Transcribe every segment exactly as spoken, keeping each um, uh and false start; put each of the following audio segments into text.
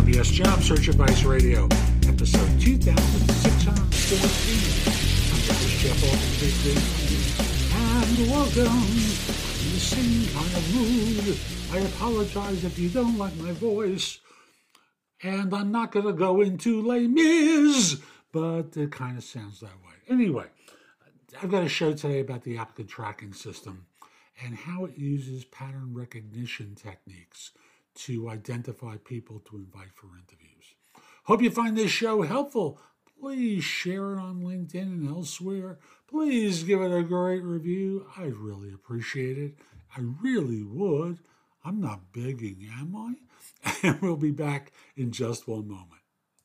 B S Job Search Advice Radio, episode two thousand six hundred fourteen. I'm your host, Jeff Altman, and welcome. I'm in the same kind of mood. I apologize if you don't like my voice, and I'm not going to go into Les Mis, but it kind of sounds that way. Anyway, I've got a show today about the applicant tracking system and how it uses pattern recognition techniques to identify people to invite for interviews. Hope you find this show helpful. Please share it on LinkedIn and elsewhere. Please give it a great review. I'd really appreciate it. I really would. I'm not begging, am I? And we'll be back in just one moment.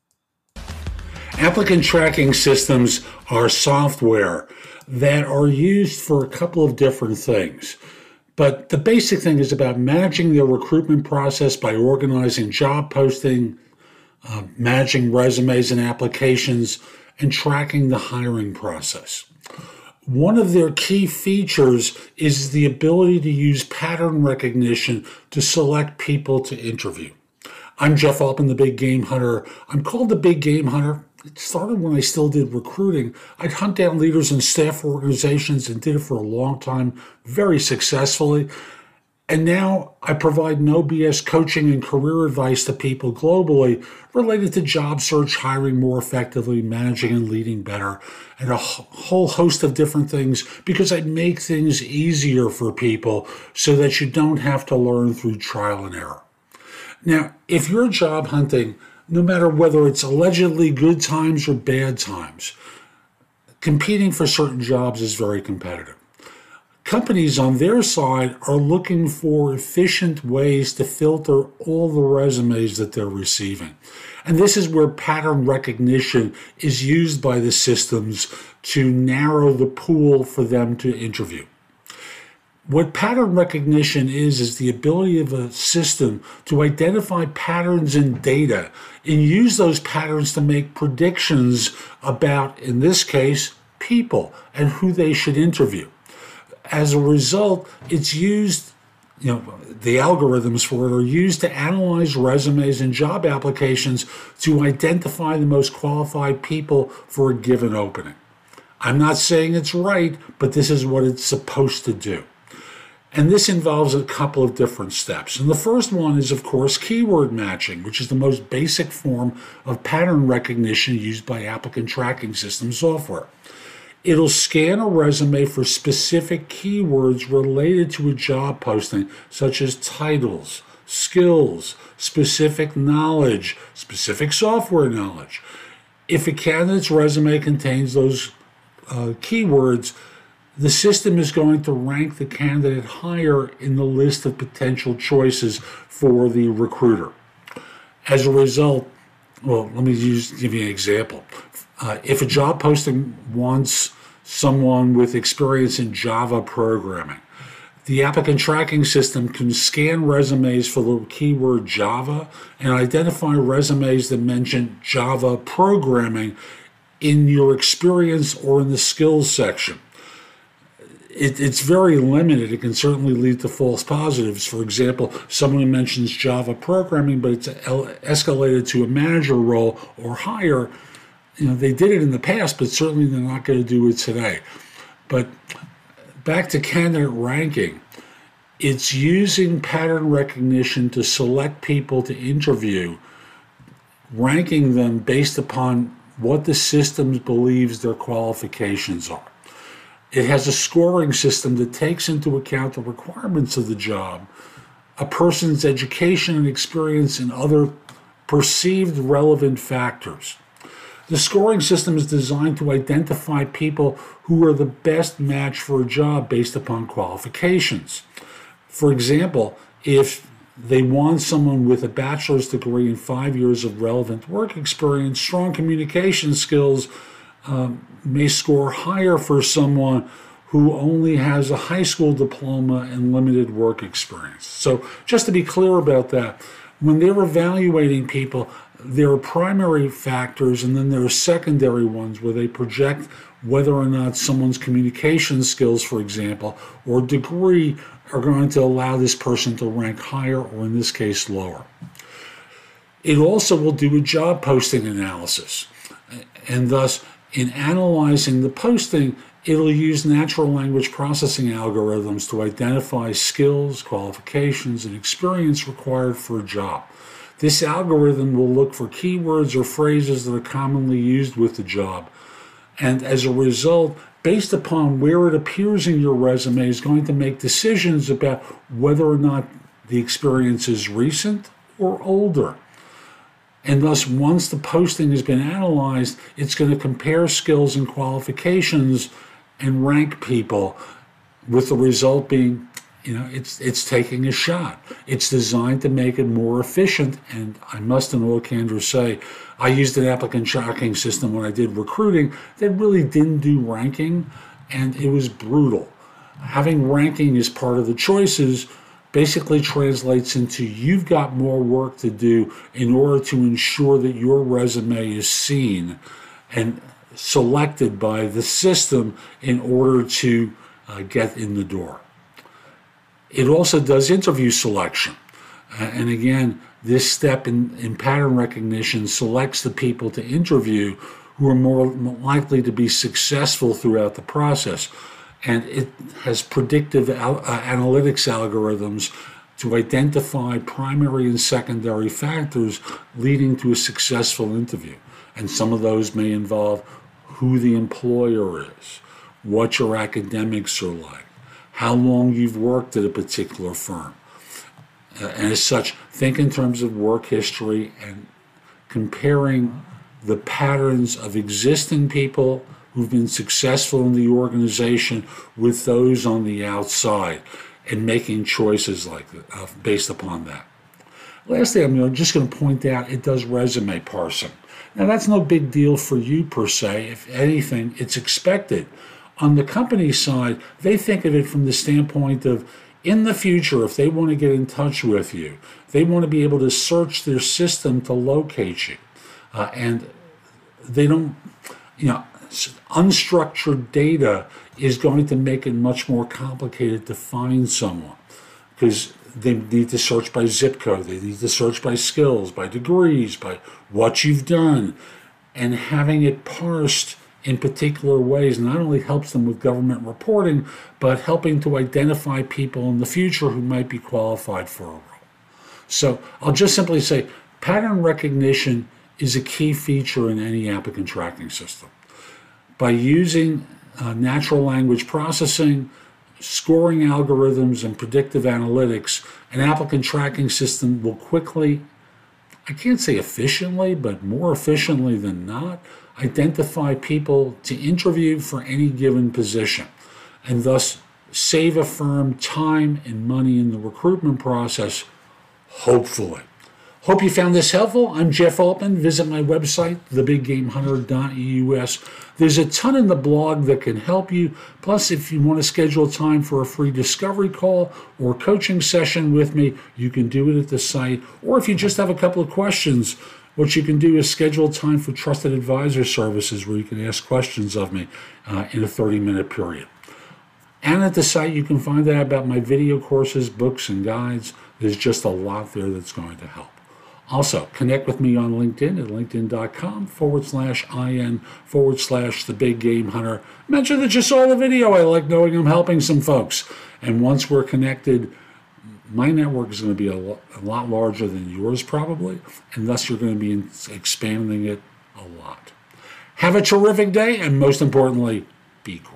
Applicant tracking systems are software that are used for a couple of different things. But the basic thing is about managing the recruitment process by organizing job posting, uh, managing resumes and applications, and tracking the hiring process. One of their key features is the ability to use pattern recognition to select people to interview. I'm Jeff Altman, the Big Game Hunter. I'm called the Big Game Hunter. It started when I still did recruiting. I'd hunt down leaders and staff organizations and did it for a long time, very successfully. And now I provide no B S coaching and career advice to people globally related to job search, hiring more effectively, managing and leading better, and a whole host of different things because I make things easier for people so that you don't have to learn through trial and error. Now, if you're job hunting, no matter whether it's allegedly good times or bad times, competing for certain jobs is very competitive. Companies on their side are looking for efficient ways to filter all the resumes that they're receiving. And this is where pattern recognition is used by the systems to narrow the pool for them to interview. What pattern recognition is, is the ability of a system to identify patterns in data and use those patterns to make predictions about, in this case, people and who they should interview. As a result, it's used, you know, the algorithms for it are used to analyze resumes and job applications to identify the most qualified people for a given opening. I'm not saying it's right, but this is what it's supposed to do. And this involves a couple of different steps. And the first one is, of course, keyword matching, which is the most basic form of pattern recognition used by applicant tracking system software. It'll scan a resume for specific keywords related to a job posting, such as titles, skills, specific knowledge, specific software knowledge. If a candidate's resume contains those uh, keywords, the system is going to rank the candidate higher in the list of potential choices for the recruiter. As a result, well, let me use, give you an example. Uh, if a job posting wants someone with experience in Java programming, the applicant tracking system can scan resumes for the keyword Java and identify resumes that mention Java programming in your experience or in the skills section. It, it's very limited. It can certainly lead to false positives. For example, someone who mentions Java programming, but it's escalated to a manager role or higher. You know, they did it in the past, but certainly they're not going to do it today. But back to candidate ranking, it's using pattern recognition to select people to interview, ranking them based upon what the system believes their qualifications are. It has a scoring system that takes into account the requirements of the job, a person's education and experience, and other perceived relevant factors. The scoring system is designed to identify people who are the best match for a job based upon qualifications. For example, if they want someone with a bachelor's degree and five years of relevant work experience, strong communication skills um, may score higher for someone who only has a high school diploma and limited work experience. So just to be clear about that, when they're evaluating people, there are primary factors and then there are secondary ones where they project whether or not someone's communication skills, for example, or degree are going to allow this person to rank higher or in this case lower. It also will do a job posting analysis. And thus, in analyzing the posting, it'll use natural language processing algorithms to identify skills, qualifications, and experience required for a job. This algorithm will look for keywords or phrases that are commonly used with the job. And as a result, based upon where it appears in your resume, is going to make decisions about whether or not the experience is recent or older. And thus, once the posting has been analyzed, it's going to compare skills and qualifications and rank people, with the result being, you know, it's it's taking a shot. It's designed to make it more efficient. And I must in all candor say, I used an applicant tracking system when I did recruiting that really didn't do ranking, and it was brutal. Having ranking as part of the choices basically translates into you've got more work to do in order to ensure that your resume is seen and selected by the system in order to uh, get in the door. It also does interview selection. Uh, and again, this step in, in pattern recognition selects the people to interview who are more likely to be successful throughout the process. And it has predictive al- uh, analytics algorithms to identify primary and secondary factors leading to a successful interview. And some of those may involve who the employer is, what your academics are like, how long you've worked at a particular firm. Uh, and as such, think in terms of work history and comparing the patterns of existing people who've been successful in the organization with those on the outside, and making choices like that, uh, based upon that. Lastly, I'm just going to point out it does resume parsing. Now, that's no big deal for you per se. If anything, it's expected. On the company side, they think of it from the standpoint of, in the future, if they want to get in touch with you, they want to be able to search their system to locate you. Uh, and they don't, you know, unstructured data is going to make it much more complicated to find someone, because they need to search by zip code, they need to search by skills, by degrees, by what you've done. And having it parsed in particular ways not only helps them with government reporting, but helping to identify people in the future who might be qualified for a role. So I'll just simply say pattern recognition is a key feature in any applicant tracking system. By using uh, natural language processing, scoring algorithms, and predictive analytics, an applicant tracking system will quickly, I can't say efficiently, but more efficiently than not, identify people to interview for any given position, and thus save a firm time and money in the recruitment process, hopefully. Hope you found this helpful. I'm Jeff Altman. Visit my website, the big game hunter dot U S. There's a ton in the blog that can help you. Plus, if you want to schedule time for a free discovery call or coaching session with me, you can do it at the site. Or if you just have a couple of questions, what you can do is schedule time for trusted advisor services where you can ask questions of me uh, in a thirty-minute period. And at the site, you can find out about my video courses, books, and guides. There's just a lot there that's going to help. Also, connect with me on LinkedIn at linkedin.com forward slash IN forward slash the big game hunter. Mention that you saw the video. I like knowing I'm helping some folks. And once we're connected, my network is going to be a lot, a lot larger than yours probably, and thus you're going to be expanding it a lot. Have a terrific day, and most importantly, be great.